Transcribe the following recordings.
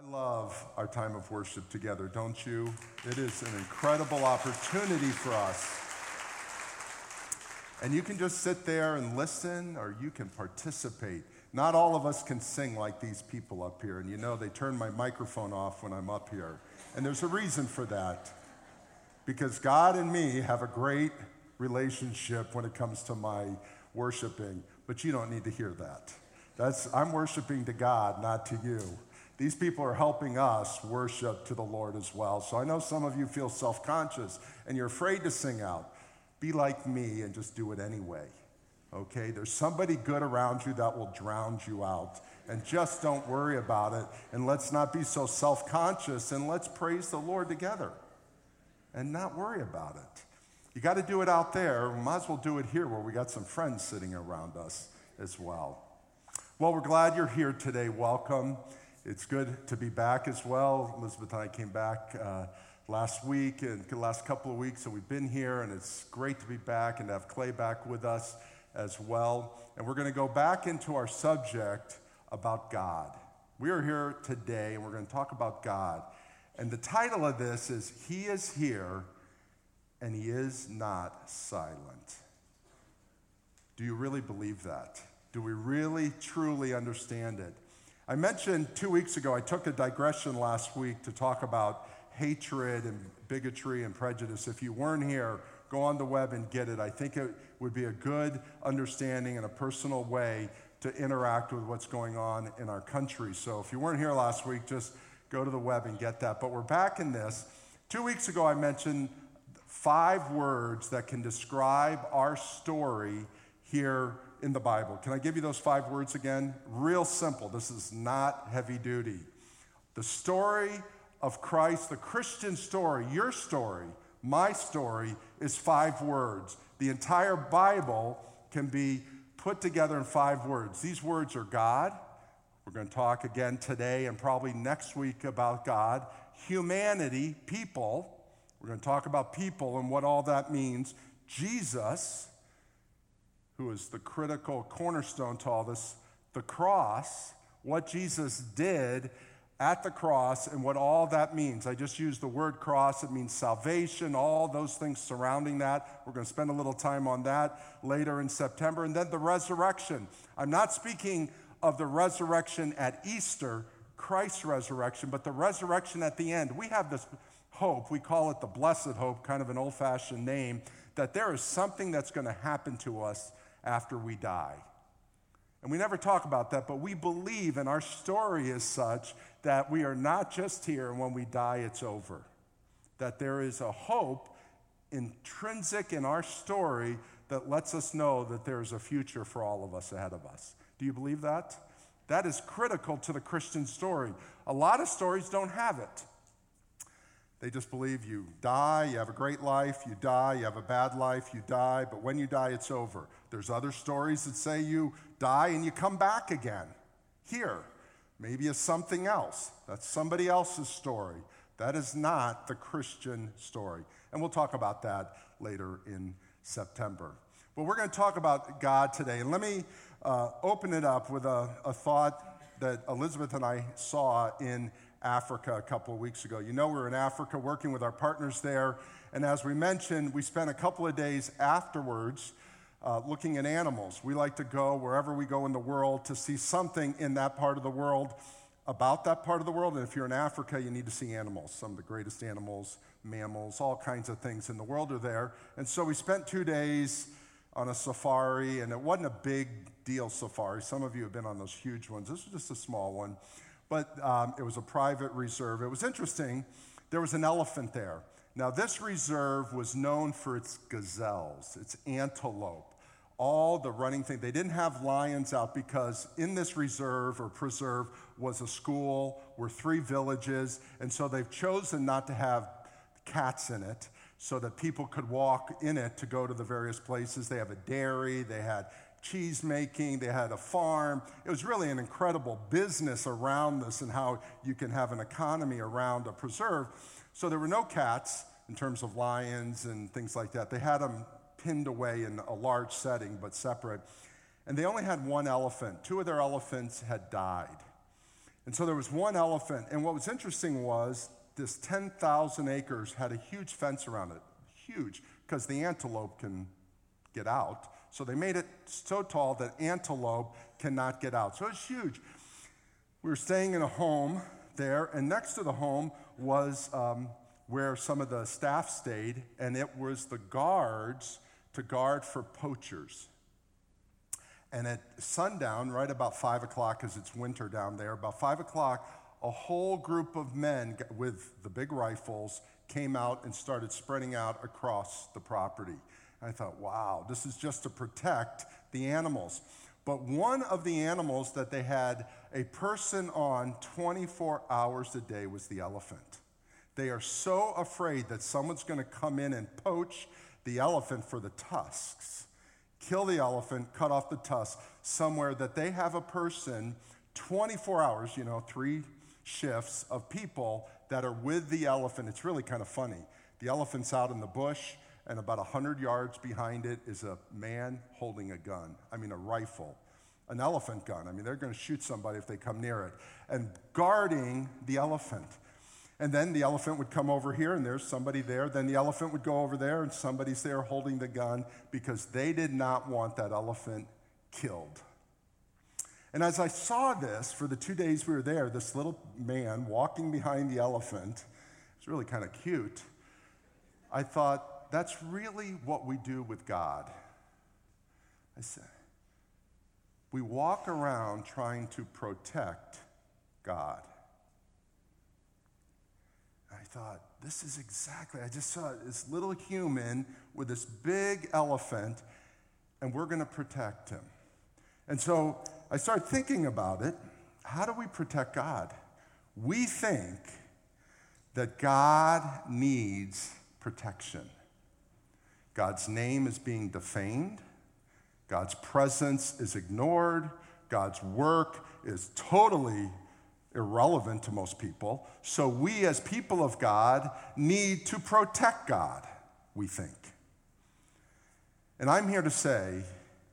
love our time of worship together, don't you? It is an incredible opportunity for us. And you can just sit there and listen, or you can participate. Not all of us can sing like these people up here. And you know, they turn my microphone off when I'm up here. And there's a reason for that. Because God and me have a great relationship when it comes to my worshiping. But you don't need to hear that. I'm worshiping to God, not to you. These people are helping us worship to the Lord as well. So I know some of you feel self-conscious and you're afraid to sing out. Be like me and just do it anyway, okay? There's somebody good around you that will drown you out. And just don't worry about it. And let's not be so self-conscious, and let's praise the Lord together and not worry about it. You got to do it out there. We might as well do it here where we got some friends sitting around us as well. Well, we're glad you're here today. Welcome. It's good to be back as well. Elizabeth and I came back last week and the last couple of weeks, so we've been here, and it's great to be back and to have Clay back with us as well. And we're going to go back into our subject about God. We are here today, and we're going to talk about God. And the title of this is, He is Here, and He is Not Silent. Do you really believe that? Do we really, truly understand it? I mentioned 2 weeks ago, I took a digression last week to talk about hatred and bigotry and prejudice. If you weren't here, go on the web and get it. I think it would be a good understanding and a personal way to interact with what's going on in our country. So if you weren't here last week, just go to the web and get that. But we're back in this. 2 weeks ago, I mentioned 5 words that can describe our story here in the Bible. Can I give you those 5 words again? Real simple. This is not heavy duty. The story of Christ, the Christian story, your story, my story, is 5 words. The entire Bible can be put together in 5 words. These words are God. We're going to talk again today and probably next week about God. Humanity, people. We're going to talk about people and what all that means. Jesus, who is the critical cornerstone to all this, the cross, what Jesus did at the cross and what all that means. I just used the word cross. It means salvation, all those things surrounding that. We're going to spend a little time on that later in September. And then the resurrection. I'm not speaking of the resurrection at Easter, Christ's resurrection, but the resurrection at the end. We have this hope. We call it the blessed hope, kind of an old-fashioned name, that there is something that's going to happen to us after we die. And we never talk about that, but we believe, and our story is such, that we are not just here and when we die it's over. That there is a hope intrinsic in our story that lets us know that there is a future for all of us ahead of us. Do you believe that? That is critical to the Christian story. A lot of stories don't have it. They just believe you die, you have a great life, you die, you have a bad life, you die, but when you die, it's over. There's other stories that say you die and you come back again. Here, maybe it's something else. That's somebody else's story. That is not the Christian story. And we'll talk about that later in September. But we're going to talk about God today. And let me open it up with a thought that Elizabeth and I saw in Africa a couple of weeks ago. You know, we were in Africa working with our partners there, and as we mentioned, we spent a couple of days afterwards looking at animals. We like to go wherever we go in the world to see something in that part of the world about that part of the world, and if you're in Africa, you need to see animals. Some of the greatest animals, mammals, all kinds of things in the world are there, and so we spent 2 days on a safari, and it wasn't a big deal safari. Some of you have been on those huge ones. This was just a small one. But it was a private reserve. It was interesting. There was an elephant there. Now, this reserve was known for its gazelles, its antelope, all the running thing. They didn't have lions out because in this reserve or preserve was a school, were 3 villages, and so they've chosen not to have cats in it so that people could walk in it to go to the various places. They have a dairy, they had cheese making, they had a farm. It was really an incredible business around this and how you can have an economy around a preserve. So there were no cats in terms of lions and things like that. They had them pinned away in a large setting but separate. And they only had 1 elephant. 2 of their elephants had died. And so there was one elephant, and what was interesting was this 10,000 acres had a huge fence around it, huge, because the antelope can get out. So they made it so tall that antelope cannot get out. So it's huge. We were staying in a home there, and next to the home was where some of the staff stayed, and it was the guards to guard for poachers. And at sundown, right about 5 o'clock, because it's winter down there, about 5 o'clock, a whole group of men with the big rifles came out and started spreading out across the property. And I thought, wow, this is just to protect the animals. But one of the animals that they had a person on 24 hours a day was the elephant. They are so afraid that someone's going to come in and poach the elephant for the tusks, kill the elephant, cut off the tusks somewhere, that they have a person 24 hours, 3 shifts of people that are with the elephant. It's really kind of funny. The elephant's out in the bush, and about 100 yards behind it is a man holding a gun. I mean, a rifle, an elephant gun. I mean, they're going to shoot somebody if they come near it, and guarding the elephant. And then the elephant would come over here, and there's somebody there. Then the elephant would go over there, and somebody's there holding the gun, because they did not want that elephant killed. And as I saw this, for the 2 days we were there, this little man walking behind the elephant, it's really kind of cute, I thought, that's really what we do with God. I said, we walk around trying to protect God. I thought, this is exactly, I just saw this little human with this big elephant, and we're going to protect him. And so I started thinking about it. How do we protect God? We think that God needs protection. God's name is being defamed. God's presence is ignored. God's work is totally irrelevant to most people. So we as people of God need to protect God, we think. And I'm here to say,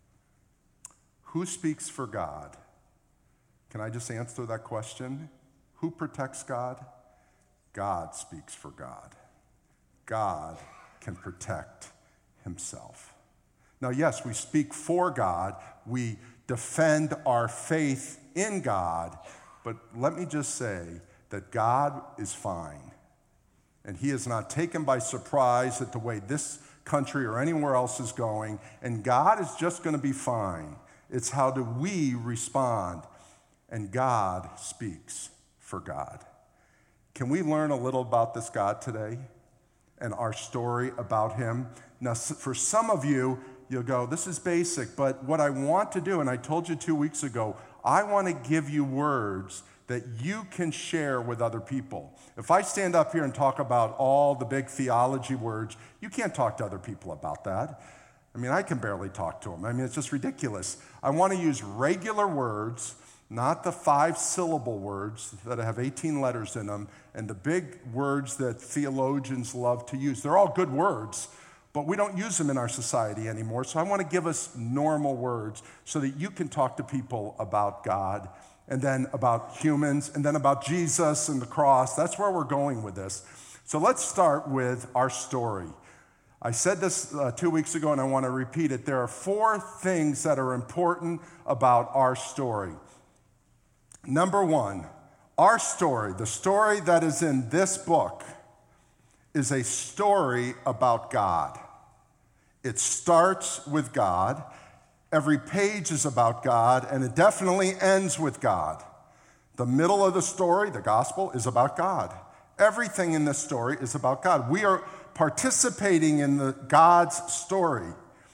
who speaks for God? Can I just answer that question? Who protects God? God speaks for God. God can protect himself. Now, yes, we speak for God. We defend our faith in God. But let me just say that God is fine. And he is not taken by surprise at the way this country or anywhere else is going. And God is just going to be fine. It's how do we respond? And God speaks for God. Can we learn a little about this God today and our story about him? Now, for some of you, you'll go, this is basic, but what I want to do, and I told you 2 weeks ago, I want to give you words that you can share with other people. If I stand up here and talk about all the big theology words, you can't talk to other people about that. I mean, I can barely talk to them. I mean, it's just ridiculous. I want to use regular words, not the 5-syllable words that have 18 letters in them, and the big words that theologians love to use. They're all good words, but we don't use them in our society anymore. So I want to give us normal words so that you can talk to people about God, and then about humans, and then about Jesus and the cross. That's where we're going with this. So let's start with our story. I said this 2 weeks ago, and I want to repeat it. There are 4 things that are important about our story. Number 1, our story, the story that is in this book, is a story about God. It starts with God. Every page is about God, and it definitely ends with God. The middle of the story, the gospel, is about God. Everything in this story is about God. We are participating in God's story.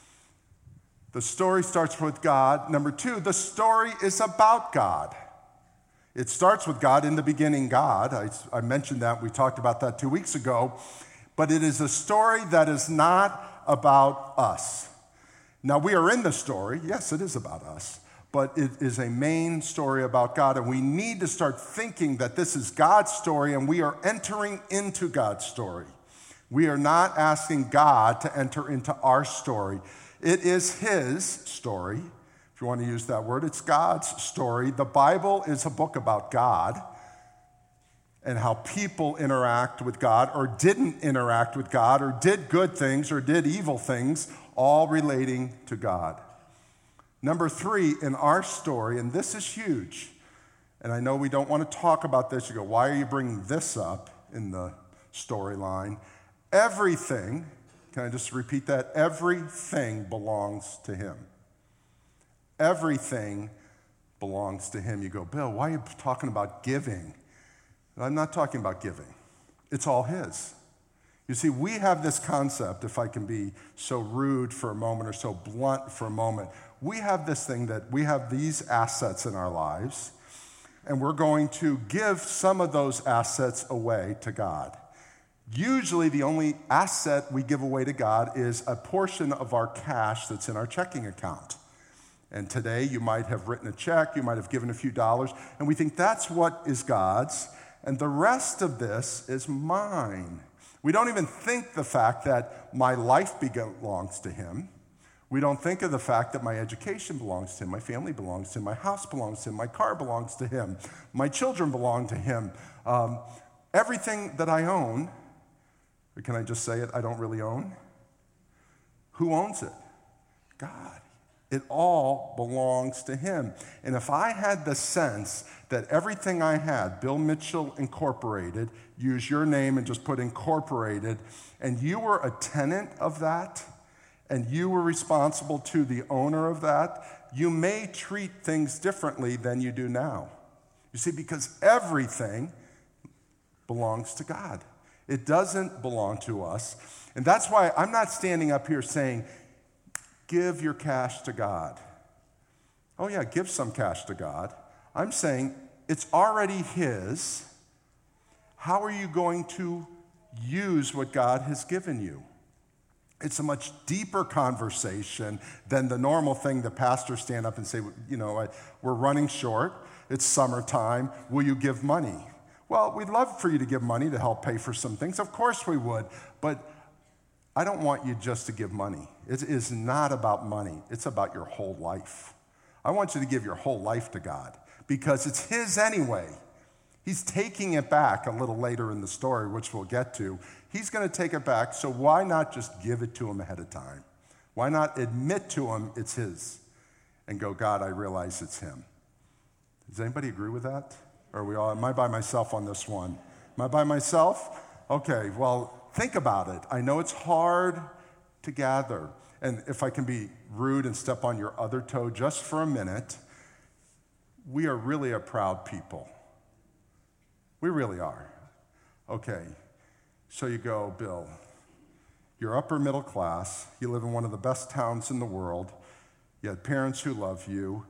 The story starts with God. Number 2, the story is about God. It starts with God, in the beginning, God. I mentioned that. We talked about that 2 weeks ago. But it is a story that is not about us. Now, we are in the story. Yes, it is about us. But it is a main story about God. And we need to start thinking that this is God's story, and we are entering into God's story. We are not asking God to enter into our story. It is his story. If you want to use that word. It's God's story. The Bible is a book about God and how people interact with God or didn't interact with God or did good things or did evil things, all relating to God. Number 3 in our story, and this is huge, and I know we don't want to talk about this. You go, why are you bringing this up in the storyline? Everything, can I just repeat that? Everything belongs to him. Everything belongs to him. You go, Bill, why are you talking about giving? I'm not talking about giving. It's all his. You see, we have this concept, if I can be so rude for a moment or so blunt for a moment, we have this thing that we have these assets in our lives, and we're going to give some of those assets away to God. Usually, the only asset we give away to God is a portion of our cash that's in our checking account. And today, you might have written a check, you might have given a few dollars, and we think that's what is God's, and the rest of this is mine. We don't even think the fact that my life belongs to him. We don't think of the fact that my education belongs to him, my family belongs to him, my house belongs to him, my car belongs to him, my children belong to him. Everything that I own, or can I just say it, I don't really own? Who owns it? God. It all belongs to him. And if I had the sense that everything I had, Bill Mitchell Incorporated, use your name and just put Incorporated, and you were a tenant of that, and you were responsible to the owner of that, you may treat things differently than you do now. You see, because everything belongs to God. It doesn't belong to us. And that's why I'm not standing up here saying, give your cash to God. Oh yeah, give some cash to God. I'm saying it's already his. How are you going to use what God has given you? It's a much deeper conversation than the normal thing the pastors stand up and say, we're running short. It's summertime. Will you give money? Well, we'd love for you to give money to help pay for some things. Of course we would. But I don't want you just to give money. It is not about money. It's about your whole life. I want you to give your whole life to God because it's his anyway. He's taking it back a little later in the story, which we'll get to. He's going to take it back, so why not just give it to him ahead of time? Why not admit to him it's his and go, God, I realize it's him. Does anybody agree with that? Or are we all, am I by myself on this one? Am I by myself? Okay, well, think about it. I know it's hard to gather. And if I can be rude and step on your other toe just for a minute, we are really a proud people. We really are. Okay, so you go, Bill, you're upper middle class. You live in one of the best towns in the world. You had parents who love you.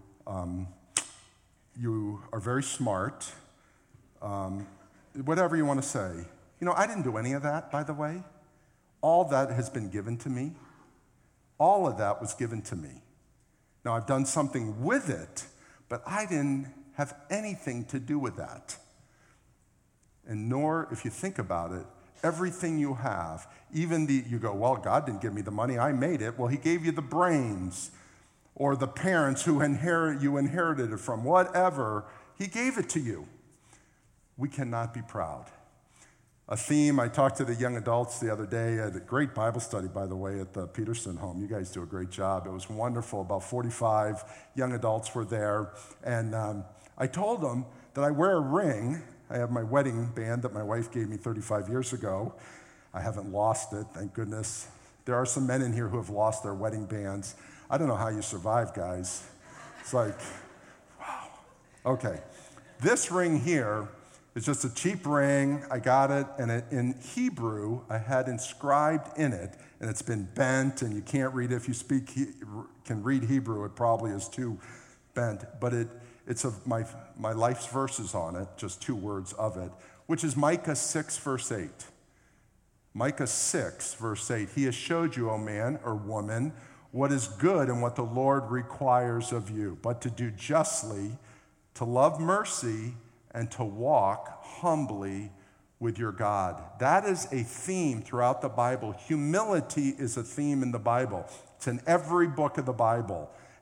You are very smart. Whatever you want to say. I didn't do any of that, by the way. All that has been given to me. All of that was given to me. Now, I've done something with it, but I didn't have anything to do with that. And nor, if you think about it, everything you have, even you go, well, God didn't give me the money, I made it. Well, he gave you the brains or the parents who you inherited it from, whatever. He gave it to you. We cannot be proud. A theme, I talked to the young adults the other day. I had a great Bible study, by the way, at the Peterson home. You guys do a great job. It was wonderful. About 45 young adults were there. And I told them that I wear a ring. I have my wedding band that my wife gave me 35 years ago. I haven't lost it, thank goodness. There are some men in here who have lost their wedding bands. I don't know how you survive, guys. It's like, wow. Okay. This ring here, it's just a cheap ring. I got it, and in Hebrew, I had inscribed in it, and it's been bent, and you can't read it. If you can read Hebrew, it probably is too bent. But it's my life's verses on it, just 2 words of it, which is Micah 6, verse 8. Micah 6, verse 8. He has showed you, O man or woman, what is good and what the Lord requires of you, but to do justly, to love mercy, and to walk humbly with your God. That is a theme throughout the Bible. Humility is a theme in the Bible. It's in every book of the Bible.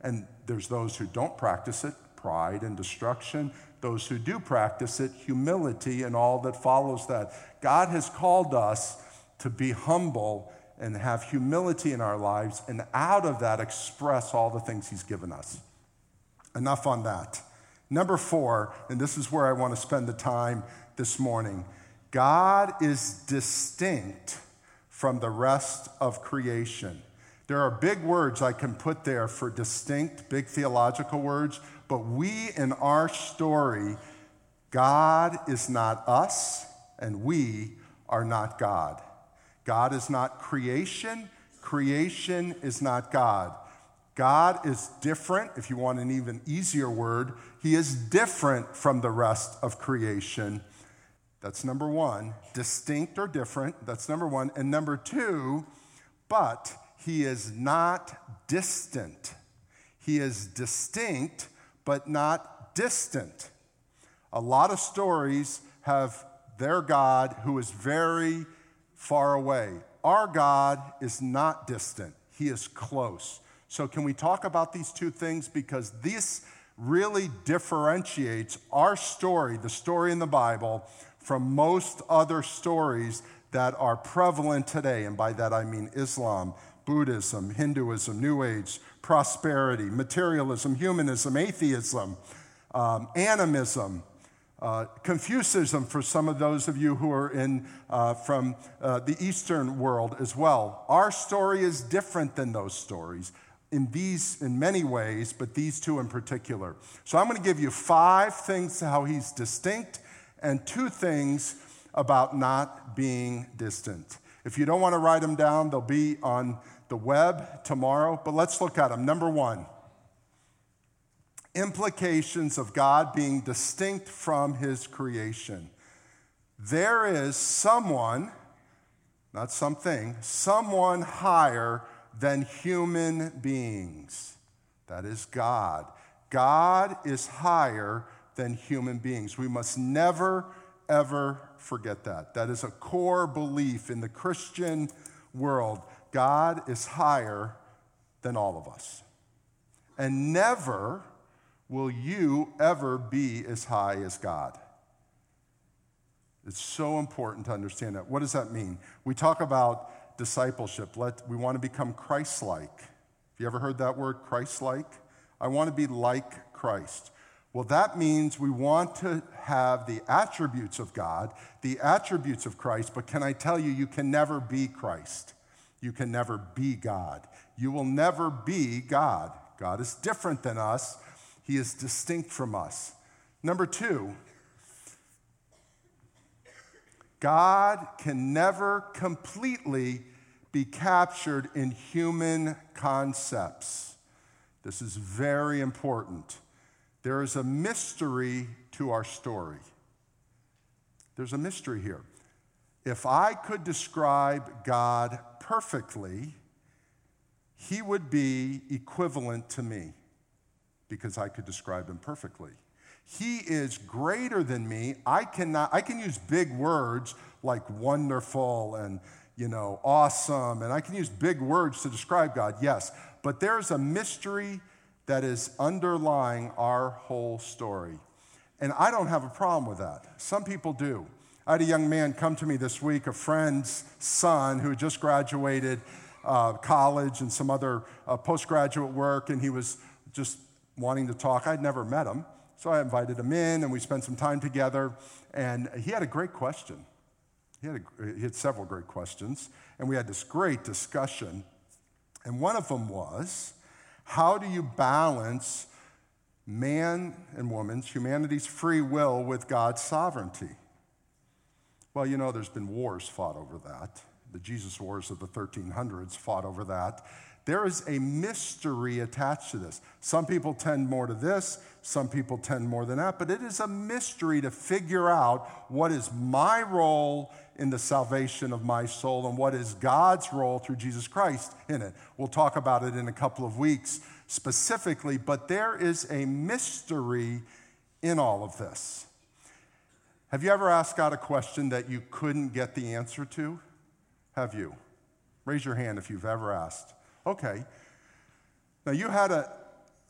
And there's those who don't practice it, pride and destruction. Those who do practice it, humility and all that follows that. God has called us to be humble and have humility in our lives, and out of that express all the things he's given us. Enough on that. Number 4, and this is where I want to spend the time this morning. God is distinct from the rest of creation. There are big words I can put there for distinct, big theological words, but we in our story, God is not us, and we are not God. God is not creation. Creation is not God. God is different. If you want an even easier word, he is different from the rest of creation. That's number 1. Distinct or different. That's number 1. And number 2, but he is not distant. He is distinct, but not distant. A lot of stories have their God who is very far away. Our God is not distant. He is close. So can we talk about these two things? Because this really differentiates our story, the story in the Bible, from most other stories that are prevalent today. And by that I mean Islam, Buddhism, Hinduism, New Age, prosperity, materialism, humanism, atheism, animism, Confucianism for some of those of you who are from the Eastern world as well. Our story is different than those stories in many ways, but these two in particular. So I'm going to give you 5 things how he's distinct and 2 things about not being distant. If you don't want to write them down, they'll be on the web tomorrow, but let's look at them. Number 1, implications of God being distinct from his creation. There is someone, not something, someone higher than human beings. That is God. God is higher than human beings. We must never, ever forget that. That is a core belief in the Christian world. God is higher than all of us. And never will you ever be as high as God. It's so important to understand that. What does that mean? We talk about discipleship. We want to become Christ-like. Have you ever heard that word, Christ-like? I want to be like Christ. Well, that means we want to have the attributes of God, the attributes of Christ, but can I tell you, you can never be Christ. You can never be God. You will never be God. God is different than us. He is distinct from us. Number 2, God can never completely be captured in human concepts. This is very important. There is a mystery to our story. There's a mystery here. If I could describe God perfectly, he would be equivalent to me because I could describe him perfectly. He is greater than me. I can use big words like wonderful and, awesome, and I can use big words to describe God, yes, but there's a mystery that is underlying our whole story. And I don't have a problem with that. Some people do. I had a young man come to me this week, a friend's son who had just graduated college and some other postgraduate work, and he was just wanting to talk. I'd never met him, so I invited him in, and we spent some time together, and he had a great question. He had several great questions, and we had this great discussion, and one of them was, how do you balance man and woman's, humanity's free will with God's sovereignty? Well, there's been wars fought over that. The Jesus Wars of the 1300s fought over that. There is a mystery attached to this. Some people tend more to this, some people tend more than that, but it is a mystery to figure out what is my role in the salvation of my soul and what is God's role through Jesus Christ in it. We'll talk about it in a couple of weeks specifically, but there is a mystery in all of this. Have you ever asked God a question that you couldn't get the answer to? Have you? Raise your hand if you've ever asked. Okay. Now you had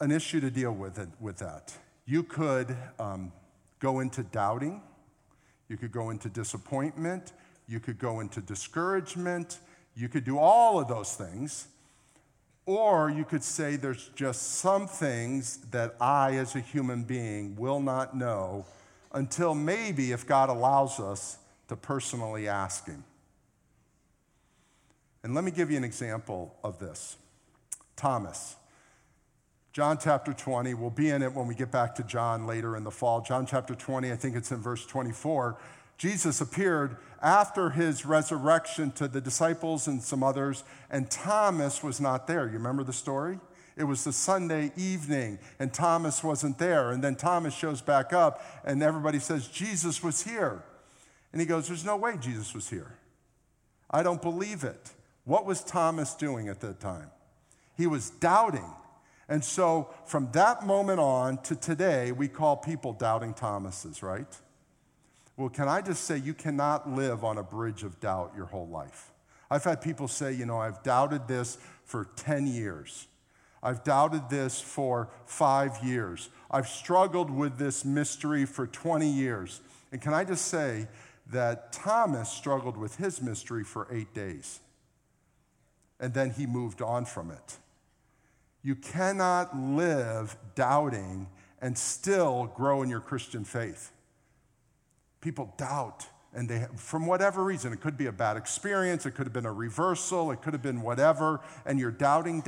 an issue to deal with that. You could go into doubting. You could go into disappointment. You could go into discouragement. You could do all of those things. Or you could say there's just some things that I, as a human being, will not know until maybe, if God allows us, to personally ask him. And let me give you an example of this. Thomas. John chapter 20, we'll be in it when we get back to John later in the fall. John chapter 20, I think it's in verse 24. Jesus appeared after his resurrection to the disciples and some others, and Thomas was not there. You remember the story? It was the Sunday evening, and Thomas wasn't there. And then Thomas shows back up, and everybody says, Jesus was here. And he goes, there's no way Jesus was here. I don't believe it. What was Thomas doing at that time? He was doubting. And so from that moment on to today, we call people doubting Thomases, right? Well, can I just say you cannot live on a bridge of doubt your whole life. I've had people say, I've doubted this for 10 years. I've doubted this for 5 years. I've struggled with this mystery for 20 years. And can I just say that Thomas struggled with his mystery for 8 days. And then he moved on from it. You cannot live doubting and still grow in your Christian faith. People doubt, and from whatever reason, it could be a bad experience, it could have been a reversal, it could have been whatever, and you're doubting.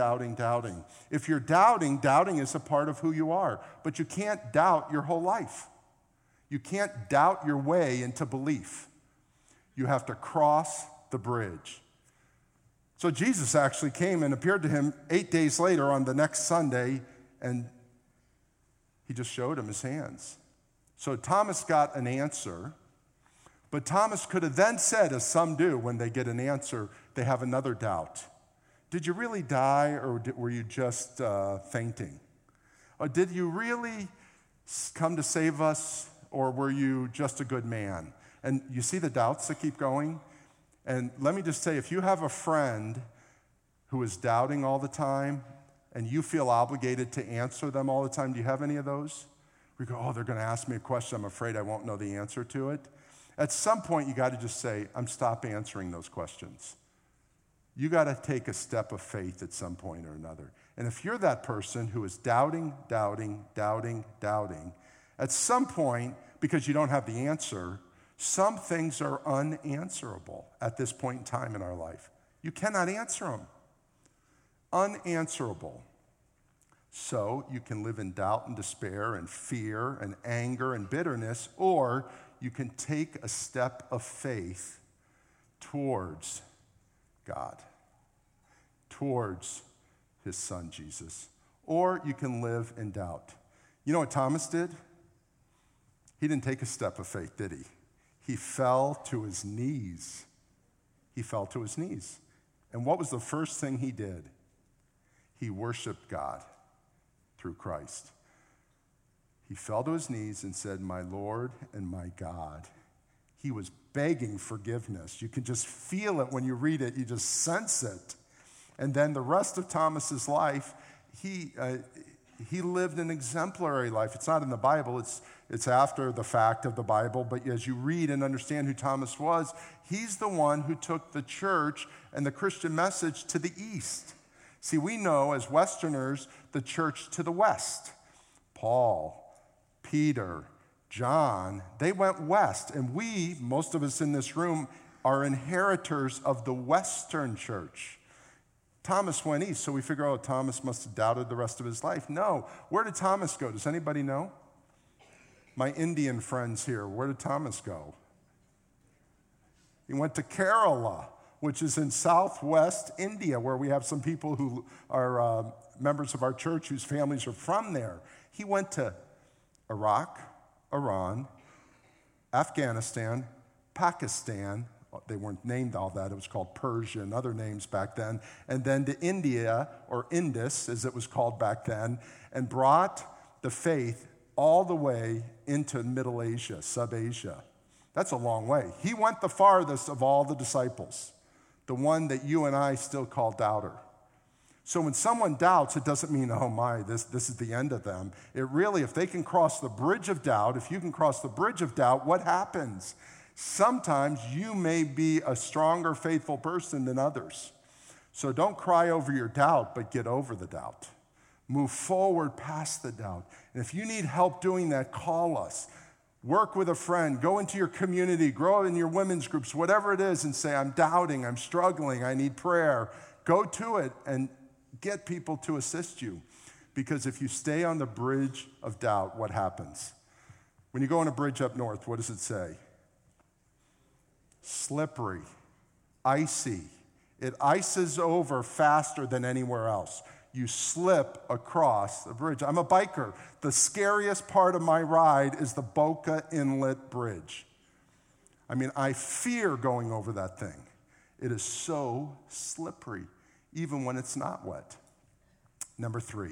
If you're doubting is a part of who you are, but you can't doubt your whole life. You can't doubt your way into belief. You have to cross the bridge. So Jesus actually came and appeared to him 8 days later on the next Sunday, and he just showed him his hands. So Thomas got an answer, but Thomas could have then said, as some do when they get an answer, they have another doubt. Did you really die, or were you just fainting? Or did you really come to save us, or were you just a good man? And you see the doubts that keep going? And let me just say, if you have a friend who is doubting all the time and you feel obligated to answer them all the time, do you have any of those? We go, they're going to ask me a question. I'm afraid I won't know the answer to it. At some point, you got to just say, stop answering those questions. You got to take a step of faith at some point or another. And if you're that person who is doubting, at some point, because you don't have the answer, some things are unanswerable at this point in time in our life. You cannot answer them. Unanswerable. So you can live in doubt and despair and fear and anger and bitterness, or you can take a step of faith towards God, towards his son Jesus, or you can live in doubt. You know what Thomas did? He didn't take a step of faith, did he? He fell to his knees. He fell to his knees. And what was the first thing he did? He worshiped God through Christ. He fell to his knees and said, my Lord and my God. He was begging forgiveness. You can just feel it when you read it. You just sense it. And then the rest of Thomas's life, he lived an exemplary life. It's not in the Bible. It's after the fact of the Bible. But as you read and understand who Thomas was, he's the one who took the church and the Christian message to the east. See, we know as Westerners the church to the west. Paul, Peter, John, they went west. And we, most of us in this room, are inheritors of the Western church. Thomas went east, so we figure, Thomas must have doubted the rest of his life. No. Where did Thomas go? Does anybody know? My Indian friends here, where did Thomas go? He went to Kerala, which is in southwest India, where we have some people who are members of our church whose families are from there. He went to Iraq, Iran, Afghanistan, Pakistan. They weren't named all that. It was called Persia and other names back then. And then to India, or Indus, as it was called back then, and brought the faith all the way into Middle Asia, Sub-Asia. That's a long way. He went the farthest of all the disciples, the one that you and I still call doubter. So when someone doubts, it doesn't mean, oh my, this is the end of them. It really, if they can cross the bridge of doubt, if you can cross the bridge of doubt, what happens? Sometimes you may be a stronger, faithful person than others. So don't cry over your doubt, but get over the doubt. Move forward past the doubt. And if you need help doing that, call us. Work with a friend. Go into your community. Grow in your women's groups, whatever it is, and say, I'm doubting, I'm struggling, I need prayer. Go to it and get people to assist you. Because if you stay on the bridge of doubt, what happens? When you go on a bridge up north, what does it say? Slippery, icy. It ices over faster than anywhere else. You slip across the bridge. I'm a biker. The scariest part of my ride is the Boca Inlet Bridge. I mean, I fear going over that thing. It is so slippery, even when it's not wet. Number 3,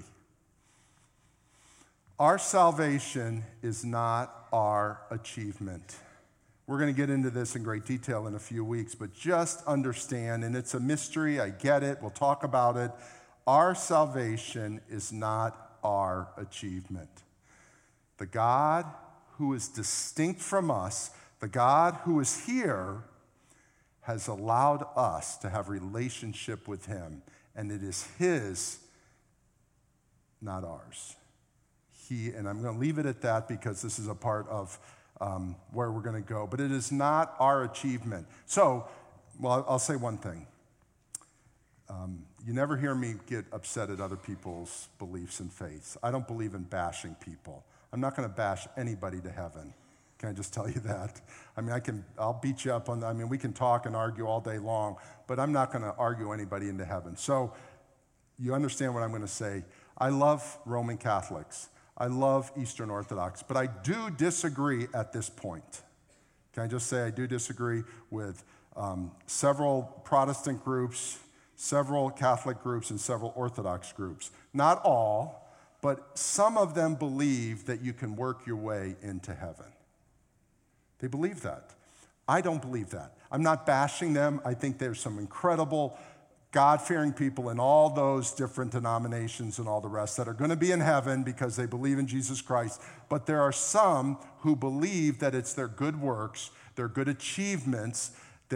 our salvation is not our achievement. We're going to get into this in great detail in a few weeks, but just understand, and it's a mystery, I get it, we'll talk about it. Our salvation is not our achievement. The God who is distinct from us, the God who is here, has allowed us to have relationship with him, and it is his, not ours. And I'm going to leave it at that because this is a part of where we're going to go, but it is not our achievement. So, well, I'll say one thing. You never hear me get upset at other people's beliefs and faiths. I don't believe in bashing people. I'm not going to bash anybody to heaven. Can I just tell you that? I mean, I'll beat you up on that. I mean, we can talk and argue all day long, but I'm not going to argue anybody into heaven. So you understand what I'm going to say. I love Roman Catholics. I love Eastern Orthodox, but I do disagree at this point. Can I just say I do disagree with several Protestant groups, several Catholic groups, and several Orthodox groups. Not all, but some of them believe that you can work your way into heaven. They believe that. I don't believe that. I'm not bashing them. I think there's some incredible God-fearing people in all those different denominations and all the rest that are going to be in heaven because they believe in Jesus Christ. But there are some who believe that it's their good works, their good achievements,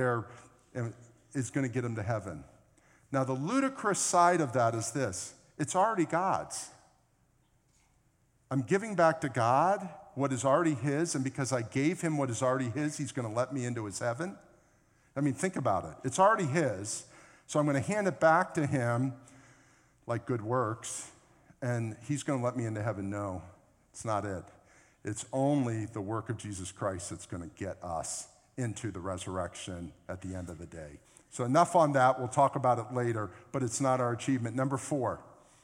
is going to get them to heaven. Now, the ludicrous side of that is this. It's already God's. I'm giving back to God what is already his, and because I gave him what is already his, he's going to let me into his heaven? I mean, think about it. It's already his, so I'm going to hand it back to him like good works, and he's going to let me into heaven. No, it's not it. It's only the work of Jesus Christ that's going to get us into the resurrection at the end of the day. So enough on that. We'll talk about it later, but it's not our achievement. Number 4.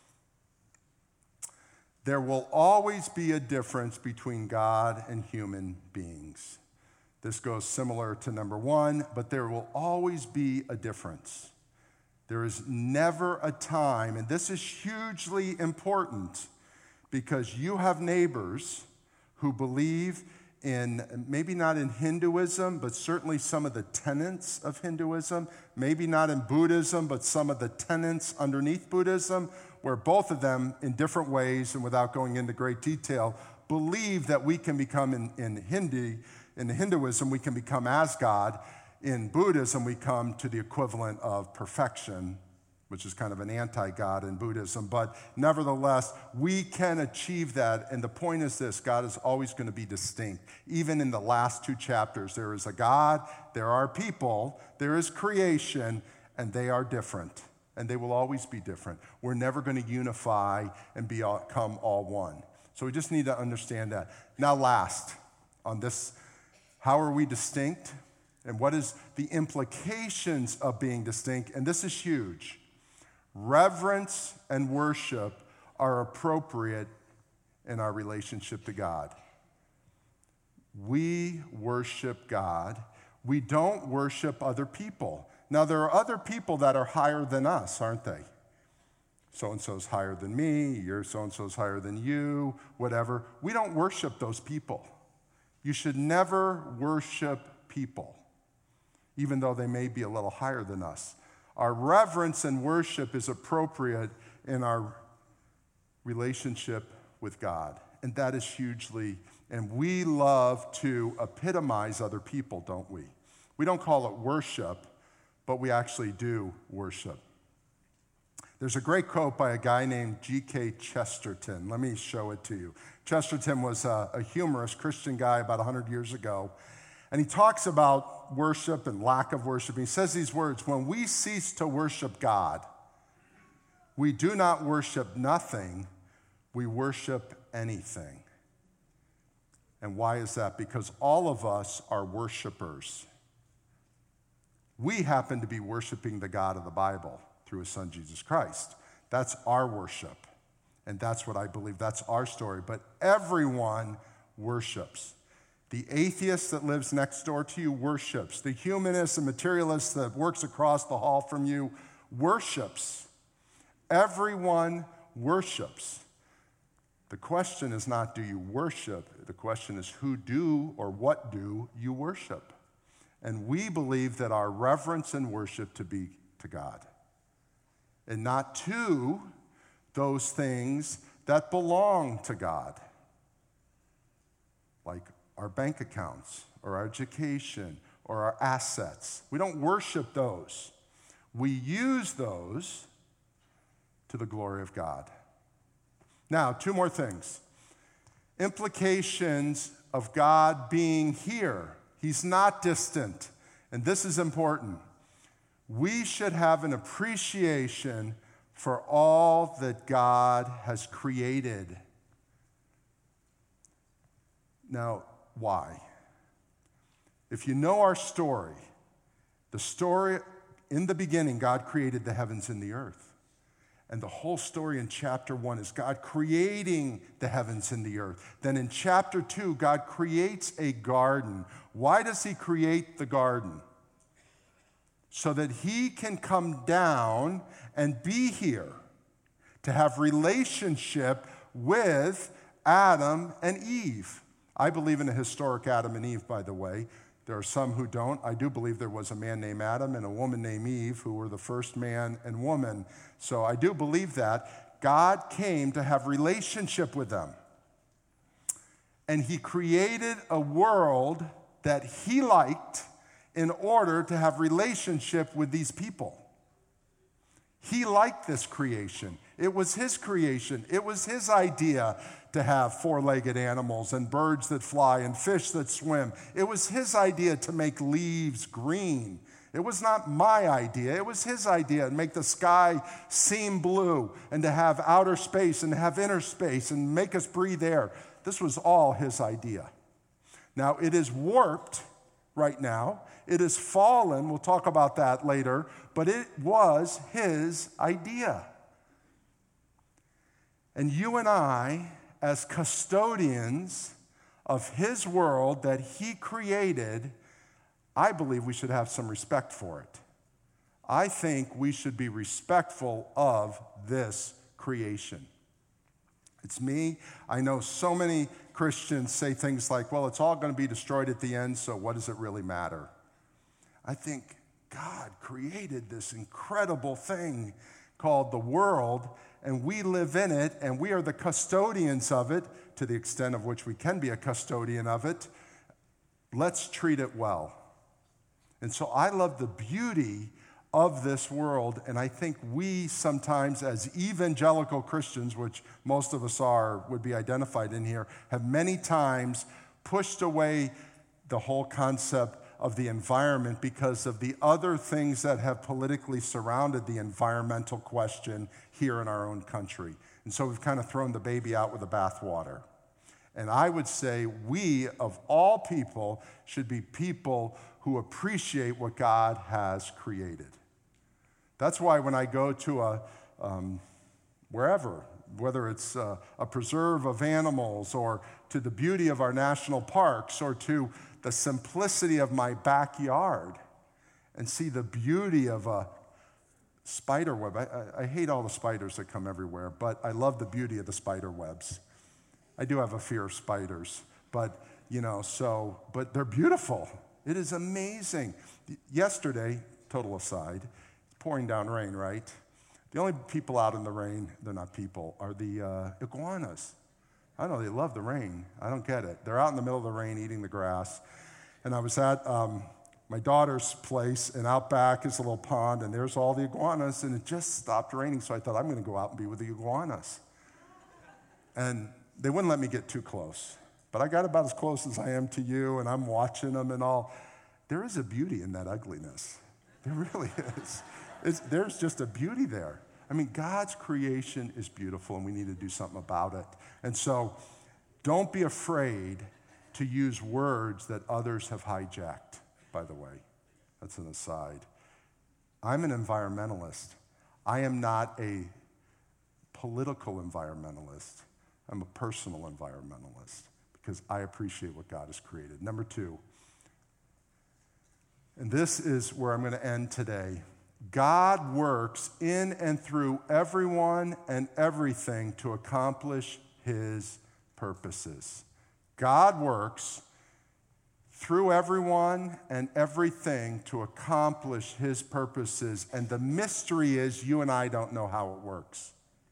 There will always be a difference between God and human beings. This goes similar to number 1, but there will always be a difference. There is never a time, and this is hugely important because you have neighbors who believe in, maybe not in Hinduism, but certainly some of the tenets of Hinduism, maybe not in Buddhism, but some of the tenets underneath Buddhism, where both of them, in different ways and without going into great detail, believe that we can become in Hinduism, we can become as God. In Buddhism, we come to the equivalent of perfection, which is kind of an anti-God in Buddhism. But nevertheless, we can achieve that. And the point is this: God is always going to be distinct. Even in the last 2 chapters, there is a God, there are people, there is creation, and they are different. And they will always be different. We're never going to unify and become all one. So we just need to understand that. Now, last on this, how are we distinct? And what is the implications of being distinct? And this is huge. Reverence and worship are appropriate in our relationship to God. We worship God. We don't worship other people. Now, there are other people that are higher than us, aren't they? So-and-so's higher than me, your so-and-so's higher than you, whatever. We don't worship those people. You should never worship people, even though they may be a little higher than us. Our reverence and worship is appropriate in our relationship with God. And that is hugely, and we love to epitomize other people, don't we? We don't call it worship, but we actually do worship. There's a great quote by a guy named G.K. Chesterton. Let me show it to you. Chesterton was a humorous Christian guy about 100 years ago. And he talks about worship and lack of worship. He says these words, when we cease to worship God, we do not worship nothing, we worship anything. And why is that? Because all of us are worshipers. We happen to be worshiping the God of the Bible through his son, Jesus Christ. That's our worship. And that's what I believe. That's our story. But everyone worships. The atheist that lives next door to you worships. The humanist and materialist that works across the hall from you worships. Everyone worships. The question is not, do you worship? The question is, who do or what do you worship? And we believe that our reverence and worship to be to God, and not to those things that belong to God, like our bank accounts or our education or our assets. We don't worship those. We use those to the glory of God. Now, two more things. Implications of God being here. He's not distant, and this is important. We should have an appreciation for all that God has created. Now, why? If you know our story, the story in the beginning, God created the heavens and the earth. And the whole story in chapter 1 is God creating the heavens and the earth. Then in chapter 2, God creates a garden. Why does he create the garden? So that he can come down and be here to have relationship with Adam and Eve. I believe in a historic Adam and Eve, by the way. There are some who don't. I do believe there was a man named Adam and a woman named Eve who were the first man and woman. So I do believe that. God came to have relationship with them. And he created a world that he liked in order to have relationship with these people. He liked this creation. It was his creation. It was his idea to have four-legged animals and birds that fly and fish that swim. It was his idea to make leaves green. It was not my idea. It was his idea to make the sky seem blue and to have outer space and to have inner space and make us breathe air. This was all his idea. Now, it is warped right now. It is fallen. We'll talk about that later. But it was his idea. And you and I, as custodians of his world that he created, I believe we should have some respect for it. I think we should be respectful of this creation. It's me. I know so many Christians say things like, well, it's all going to be destroyed at the end, so what does it really matter? I think God created this incredible thing called the world, and we live in it, and we are the custodians of it to the extent of which we can be a custodian of it. Let's treat it well. And so I love the beauty of this world, and I think we sometimes, as evangelical Christians, which most of us are, would be identified in here, have many times pushed away the whole concept of the environment because of the other things that have politically surrounded the environmental question here in our own country. And so we've kind of thrown the baby out with the bathwater. And I would say we, of all people, should be people who appreciate what God has created. That's why when I go to wherever, whether it's a preserve of animals or to the beauty of our national parks or to the simplicity of my backyard and see the beauty of a spider web. I hate all the spiders that come everywhere, but I love the beauty of the spider webs. I do have a fear of spiders, but they're beautiful. It is amazing. Yesterday, total aside, pouring down rain, right? The only people out in the rain, they're not people, are the iguanas. I know, they love the rain. I don't get it. They're out in the middle of the rain eating the grass. And I was at my daughter's place, and out back is a little pond, and there's all the iguanas, and it just stopped raining, so I thought, I'm going to go out and be with the iguanas. And they wouldn't let me get too close. But I got about as close as I am to you, and I'm watching them and all. There is a beauty in that ugliness. There really is. There's just a beauty there. I mean, God's creation is beautiful, and we need to do something about it. And so don't be afraid to use words that others have hijacked, by the way. That's an aside. I'm an environmentalist. I am not a political environmentalist. I'm a personal environmentalist because I appreciate what God has created. Number 2, and this is where I'm going to end today. God works in and through everyone and everything to accomplish his purposes. God works through everyone and everything to accomplish his purposes. And the mystery is you and I don't know how it works.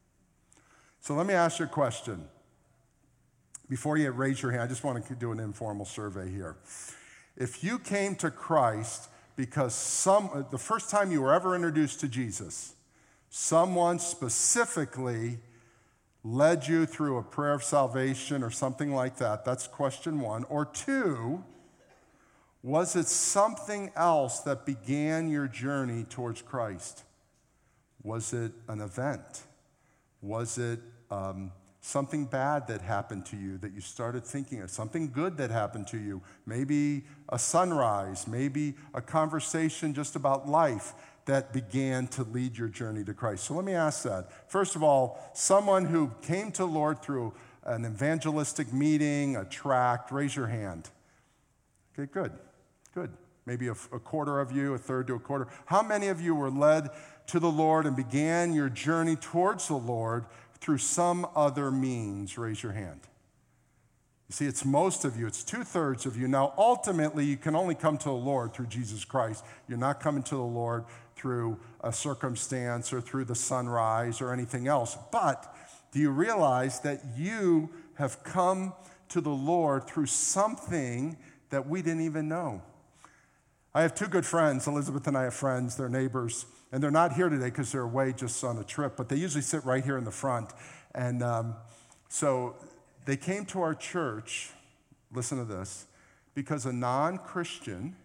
So let me ask you a question. Before you raise your hand, I just want to do an informal survey here. If you came to Christ because the first time you were ever introduced to Jesus, someone specifically led you through a prayer of salvation or something like that, that's question 1. Or 2, was it something else that began your journey towards Christ? Was it an event? Was it something bad that happened to you that you started thinking of? Something good that happened to you? Maybe a sunrise, maybe a conversation just about life that began to lead your journey to Christ. So let me ask that. First of all, someone who came to the Lord through an evangelistic meeting, a tract, raise your hand. Okay, good. Maybe a quarter of you, a third to a quarter. How many of you were led to the Lord and began your journey towards the Lord through some other means? Raise your hand. You see, it's most of you. It's 2/3 of you. Now, ultimately, you can only come to the Lord through Jesus Christ. You're not coming to the Lord through a circumstance or through the sunrise or anything else. But do you realize that you have come to the Lord through something that we didn't even know? I have 2 good friends. Elizabeth and I have friends. They're neighbors. And they're not here today because they're away just on a trip, but they usually sit right here in the front. And so they came to our church, listen to this, because a non-Christian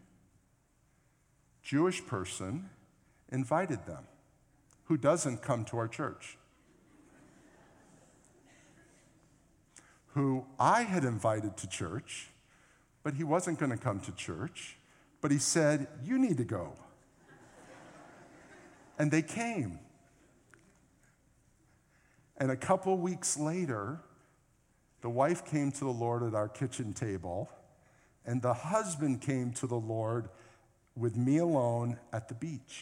Jewish person invited them who doesn't come to our church, who I had invited to church, but he wasn't going to come to church, but he said, you need to go. And they came. And a couple weeks later, the wife came to the Lord at our kitchen table, and the husband came to the Lord with me alone at the beach.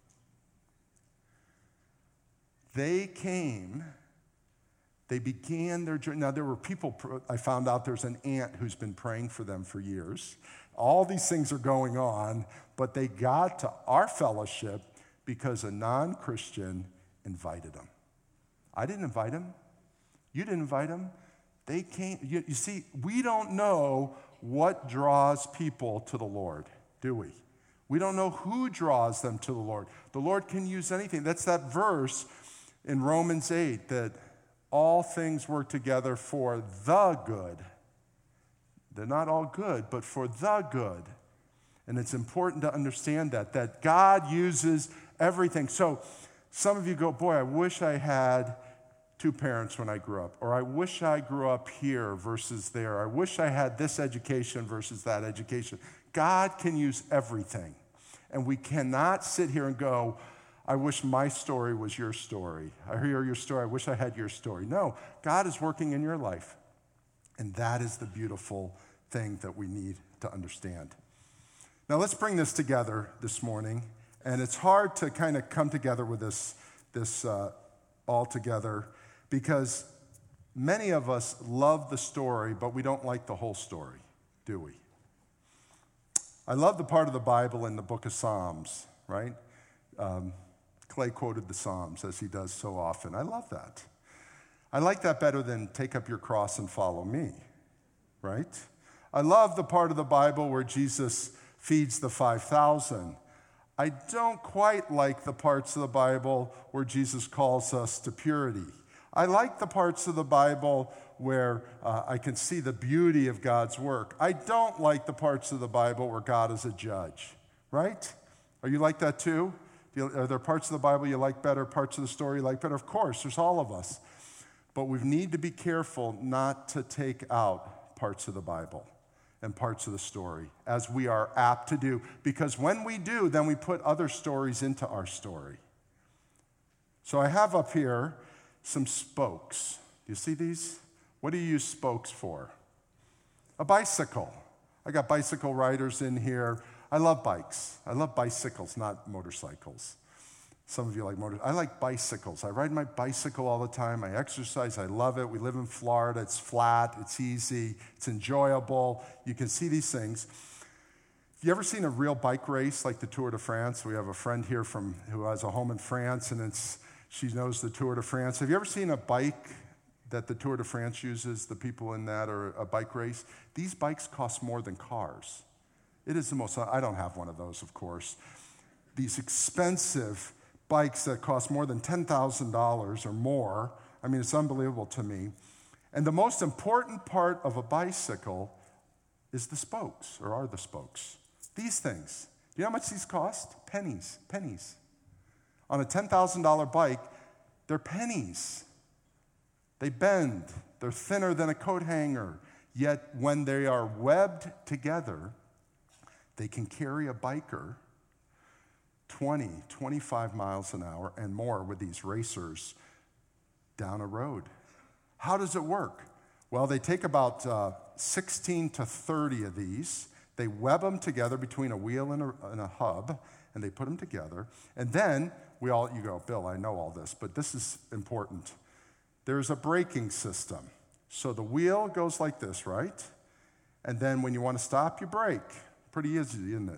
They came, they began their journey. Now, there were people, I found out there's an aunt who's been praying for them for years. All these things are going on, but they got to our fellowship because a non-Christian invited them. I didn't invite them. You didn't invite them. They came. You see, we don't know what draws people to the Lord, do we? We don't know who draws them to the Lord. The Lord can use anything. That's that verse in Romans 8 that all things work together for the good. They're not all good, but for the good. And it's important to understand that God uses everything. So some of you go, boy, I wish I had 2 parents when I grew up, or I wish I grew up here versus there. I wish I had this education versus that education. God can use everything. And we cannot sit here and go, I wish my story was your story. I hear your story. I wish I had your story. No, God is working in your life. And that is the beautiful thing that we need to understand. Now let's bring this together this morning. And it's hard to kind of come together with this all together because many of us love the story, but we don't like the whole story, do we? I love the part of the Bible in the book of Psalms, right? Clay quoted the Psalms, as he does so often. I love that. I like that better than take up your cross and follow me, right? I love the part of the Bible where Jesus feeds the 5,000. I don't quite like the parts of the Bible where Jesus calls us to purity. I like the parts of the Bible where I can see the beauty of God's work. I don't like the parts of the Bible where God is a judge, right? Are you like that too? Are there parts of the Bible you like better, parts of the story you like better? Of course, there's all of us. But we need to be careful not to take out parts of the Bible and parts of the story, as we are apt to do. Because when we do, then we put other stories into our story. So I have up here some spokes. Do you see these? What do you use spokes for? A bicycle. I got bicycle riders in here. I love bikes. I love bicycles, not motorcycles. Some of you like motorcycles. I like bicycles. I ride my bicycle all the time. I exercise. I love it. We live in Florida. It's flat. It's easy. It's enjoyable. You can see these things. Have you ever seen a real bike race like the Tour de France? We have a friend here who has a home in France, and she knows the Tour de France. Have you ever seen a bike that the Tour de France uses, the people in that, or a bike race? These bikes cost more than cars. It is the most, I don't have one of those, of course. These expensive bikes that cost more than $10,000 or more. I mean, it's unbelievable to me. And the most important part of a bicycle is the spokes, or are the spokes. These things. Do you know how much these cost? Pennies. On a $10,000 bike, they're pennies. They bend. They're thinner than a coat hanger. Yet when they are webbed together, they can carry a biker 20, 25 miles an hour and more with these racers down a road. How does it work? Well, they take about 16 to 30 of these. They web them together between a wheel and a hub, and they put them together. And then you go, Bill, I know all this, but this is important. There's a braking system. So the wheel goes like this, right? And then when you want to stop, you brake. Pretty easy, isn't it?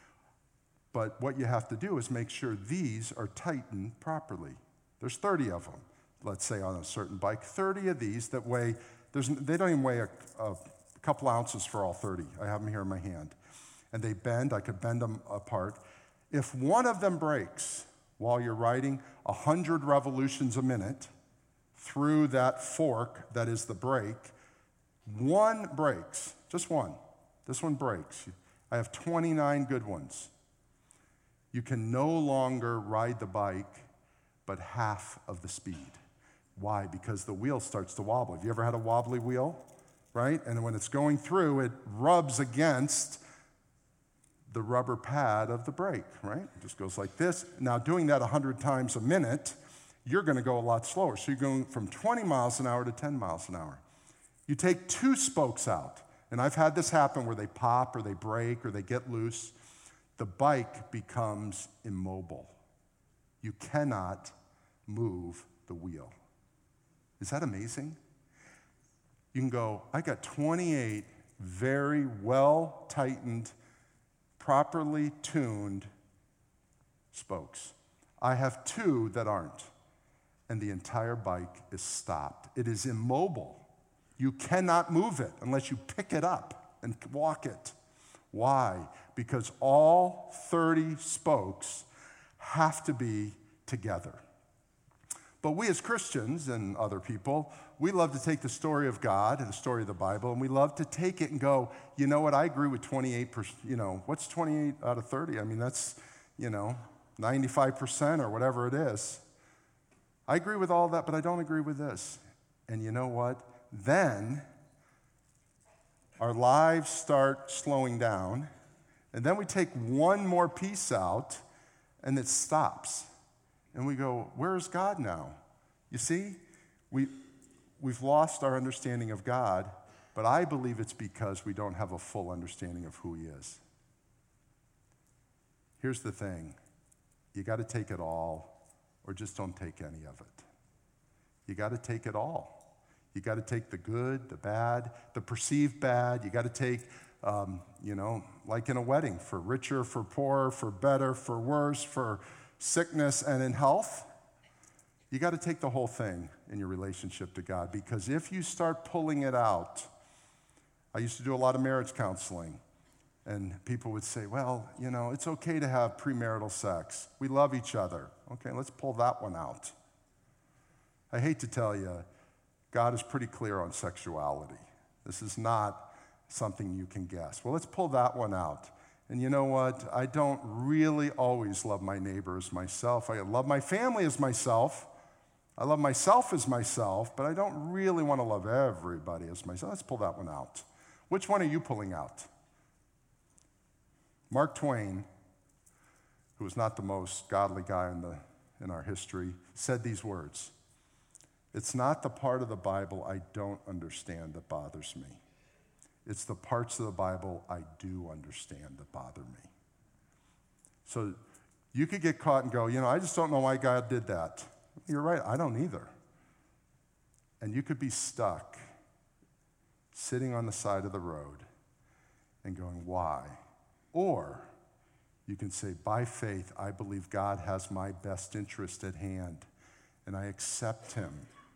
But what you have to do is make sure these are tightened properly. There's 30 of them, let's say on a certain bike. 30 of these that weigh, they don't even weigh a couple ounces for all 30. I have them here in my hand. And they bend, I could bend them apart. If one of them breaks while you're riding 100 revolutions a minute through that fork that is the brake, one breaks, just one. This one breaks. I have 29 good ones. You can no longer ride the bike, but half of the speed. Why? Because the wheel starts to wobble. Have you ever had a wobbly wheel? Right? And when it's going through, it rubs against the rubber pad of the brake, right? It just goes like this. Now, doing that 100 times a minute, you're going to go a lot slower. So you're going from 20 miles an hour to 10 miles an hour. You take two spokes out, and I've had this happen where they pop or they break or they get loose. The bike becomes immobile. You cannot move the wheel. Is that amazing? You can go, I got 28 very well-tightened, properly tuned spokes. I have two that aren't, and the entire bike is stopped. It is immobile. You cannot move it unless you pick it up and walk it. Why? Because all 30 spokes have to be together. But we as Christians and other people, we love to take the story of God and the story of the Bible, and we love to take it and go, you know what, I agree with 28%, what's 28 out of 30? I mean, that's, 95% or whatever it is. I agree with all that, but I don't agree with this. And you know what? Then our lives start slowing down, and then we take one more piece out, and it stops. And we go, where's God now? You see, we've lost our understanding of God, but I believe it's because we don't have a full understanding of who He is. Here's the thing. You got to take it all, or just don't take any of it. You got to take it all. You got to take the good, the bad, the perceived bad. You got to take, like in a wedding, for richer, for poorer, for better, for worse, for sickness and in health, you got to take the whole thing in your relationship to God, because if you start pulling it out, I used to do a lot of marriage counseling, and people would say, well, it's okay to have premarital sex. We love each other. Okay, let's pull that one out. I hate to tell you, God is pretty clear on sexuality. This is not something you can guess. Well, let's pull that one out. And you know what? I don't really always love my neighbor as myself. I love my family as myself. I love myself as myself, but I don't really want to love everybody as myself. Let's pull that one out. Which one are you pulling out? Mark Twain, who was not the most godly guy in our history, said these words: "It's not the part of the Bible I don't understand that bothers me. It's the parts of the Bible I do understand that bother me." So you could get caught and go, I just don't know why God did that. You're right, I don't either. And you could be stuck sitting on the side of the road and going, why? Or you can say, by faith, I believe God has my best interest at hand, and I accept him.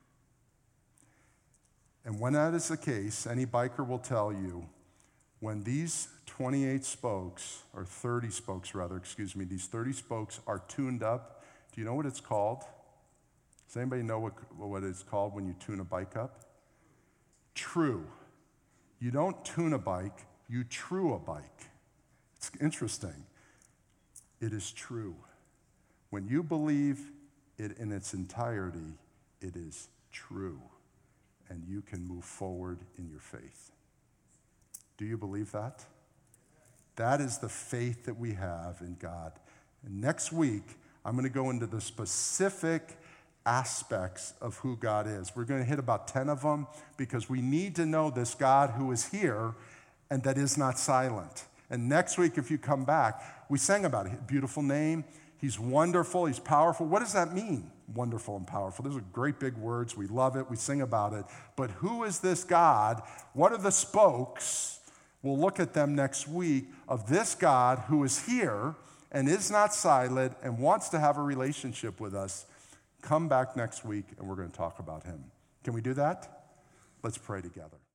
And when that is the case, any biker will tell you, when these 28 spokes, or 30 spokes rather, these 30 spokes are tuned up, do you know what it's called? Does anybody know what it's called when you tune a bike up? True. You don't tune a bike, you true a bike. It's interesting. It is true. When you believe it in its entirety, it is true. And you can move forward in your faith. Do you believe that? That is the faith that we have in God. And next week, I'm going to go into the specific aspects of who God is. We're going to hit about 10 of them because we need to know this God who is here and that is not silent. And next week, if you come back, we sang about it. Beautiful name. He's wonderful. He's powerful. What does that mean? Wonderful and powerful. Those are great big words. We love it. We sing about it. But who is this God? What are the spokes? We'll look at them next week of this God who is here and is not silent and wants to have a relationship with us. Come back next week and we're going to talk about him. Can we do that? Let's pray together.